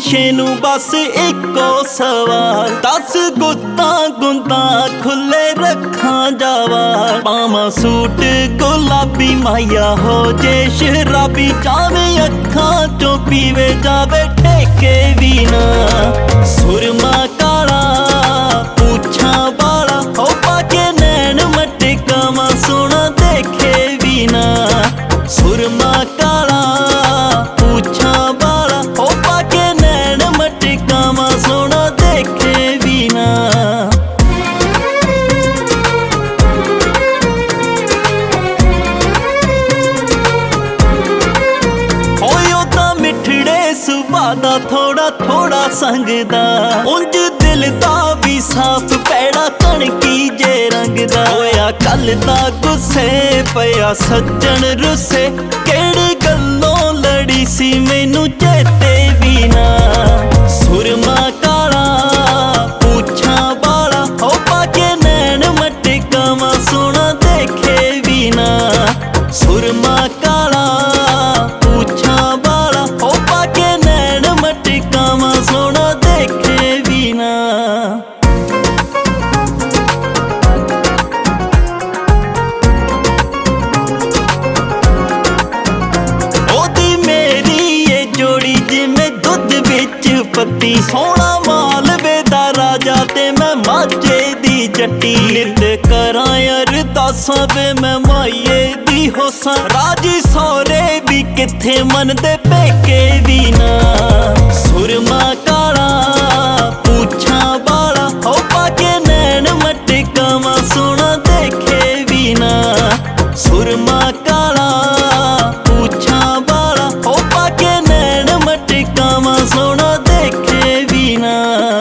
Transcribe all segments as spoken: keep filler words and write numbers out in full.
ਸ਼ੀਸ਼ੇ ਨੂੰ ਬਸ ਇੱਕੋ ਸਵਾਲ, ਦਸ ਗੁੱਤਾਂ ਗੁੰਦਾਂ ਖੁੱਲੇ ਰੱਖਾਂ ਜਾਵਾ। ਪਾਵਾਂ ਸੂਟ ਗੁਲਾਬੀ ਮਾਇਆ ਹੋ ਜੇ ਸ਼ਰਾਬੀ, ਜਾਵੇਂ ਅੱਖਾਂ ਚੋਂ ਪੀਵੇ ਜਾਵੇ ਠੇਕੇ ਵੀ ਨਾ। ਸੁਰਮਾ ਕਾਲਾ ਪੂਛਾਂ ਵਾਲਾ ਹੋ ਪਾ ਕੇ ਨੈਣ ਮਟਕਾਵਾਂ, ਸੋਹਣਾ ਦੇਖੇ ਵੀ ਨਾ। ਸੁਰਮਾ ਕਾਲਾ ਪੂਛਾਂ ਵਾਲਾ ਹੋ ਪਾ ਕੇ ਨੈਣ ਮਟਕਾਵਾਂ, ਸੋਹਣਾ ਦੇਖੇ ਵੀ ਨਾ। ਸੁਭਾਅ ਦਾ ਥੋੜਾ ਥੋੜਾ ਸੰਗਦਾ, ਉਂਝ ਦਿਲ ਦਾ ਵੀ ਸਾਫ਼ ਪੈੜਾ ਕਣਕੀ ਜੇ ਰੰਗ ਦਾ। ਹੋਇਆ ਕੱਲ ਦਾ ਗੁੱਸੇ ਪਿਆ ਸੱਜਣ ਰੁੱਸੇ, ਕਿਹੜੀ ਗੱਲੋਂ ਲੜੀ ਸੀ ਮੈਨੂੰ ਚੇਤੇ ਵੀ ਨਾ। ਸੁਰਮਾ ਕਾਲਾ ਪੂਛਾਂ ਵਾਲਾ ਹੋ ਪਾ ਕੇ ਨੈਣ ਮਟਕਾਵਾਂ, ਸੋਹਣਾ ਦੇਖੇ ਵੀ ਨਾ। ਸੁਰਮਾ ਕਾਲਾ ਪੂਛਾਂ ਵਾਲਾ ਹੋ ਪਾ ਕੇ ਨੈਣ ਮਟਕਾਵਾਂ, ਸੋਹਣਾ ਦੇਖੇ ਵੀ ਨਾ। ਉਹਦੀ ਮੇਰੀ ਏ ਜੋੜੀ ਜਿਵੇਂ ਦੁੱਧ ਵਿੱਚ ਪੱਤੀ, ਸੋਹਣਾ ਮਾਲਵੇ ਦਾ ਰਾਜਾ ਤੇ ਮੈਂ ਮਾਝੇ ਦੀ ਜੱਟੀ। ਨਿੱਤ ਕਰਾਂ ਅਰਦਾਸਾਂ ਵੇ ਮੈਂ ਮਾਈਏ ਦੀ ਹੋਸਾਂ, ਰਾਜੀ ਸਹੁਰੇ ਵੀ ਕਿੱਥੇ ਮੰਨਦੇ ਪੇਕੇ ਵੀ ਨਾ। ਸੁਰਮਾ ਕਾਲਾ ਪੂਛਾਂ ਵਾਲਾ ਹੋ ਪਾ ਕੇ ਨੈਣ ਮਟਕਾਵਾਂ, ਸੋਹਣਾ ਦੇਖੇ ਵੀ ਨਾ। ਸੁਰਮਾ ਕਾਲਾ ਪੂਛਾਂ ਵਾਲਾ ਹੋ ਪਾ ਕੇ ਨੈਣ ਮਟਕਾਵਾਂ, ਸੋਹਣਾ ਦੇਖੇ ਵੀ ਨਾ।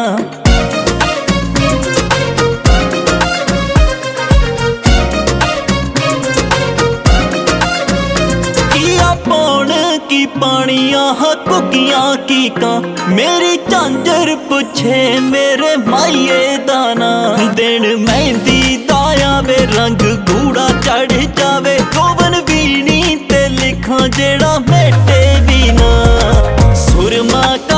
ਪੌਣ ਕੀ ਪਾਣੀਆਂ ਕੁੱਕੀਆਂ ਕੀ ਕਾਂ, ਮੇਰੀ ਝਾਂਜਰ ਪੁੱਛੇ ਮੇਰੇ ਮਾਈਏ ਦਾ ਨਾਂ। ਦਿਨ ਮਹਿੰਦੀ ਦਾ ਆਵੇ ਰੰਗ ਗੂੜਾ ਚੜ ਜਾਵੇ, ਗੋਬਨ ਵੀਣੀ ਤੇ ਲਿਖਾਂ ਜਿਹੜਾ ਮੇਟੇ ਵੀ ਨਾ। ਸੁਰਮਾ